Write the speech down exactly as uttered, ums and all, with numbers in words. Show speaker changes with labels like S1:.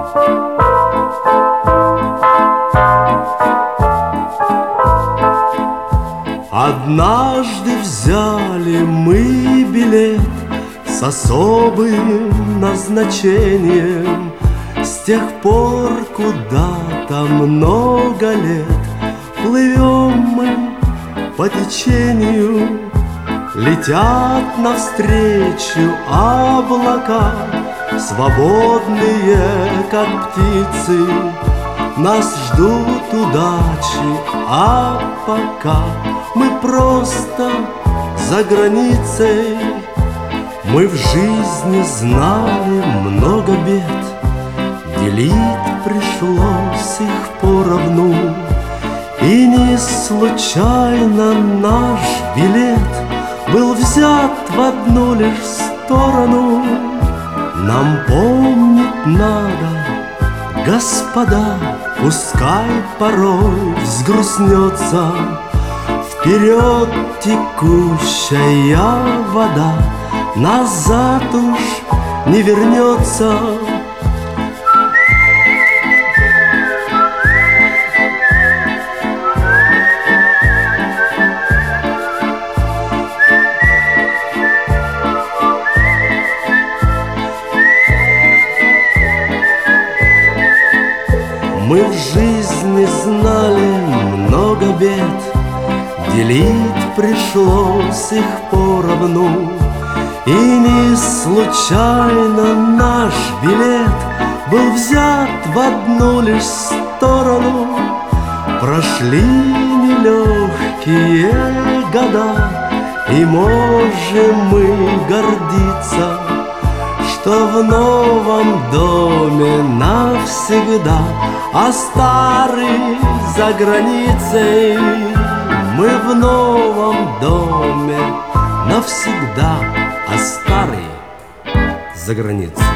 S1: Однажды взяли мы билет с особым назначением. С тех пор куда-то много лет плывем мы по течению. Летят навстречу облака, свободные, как птицы. Нас ждут удачи, а пока мы просто за границей. Мы в жизни знали много бед, делить пришлось их поровну. И не случайно наш билет был взят в одну лишь сторону. Нам помнить надо, господа, пускай порой взгрустнется. Вперед текущая вода назад уж не вернется. Мы в жизни знали много бед, делить пришлось их поровну. И не случайно наш билет был взят в одну лишь сторону. Прошли нелегкие года, и можем мы гордиться, что в новом доме навсегда, а старый за границей. Мы в новом доме навсегда, а старый за границей.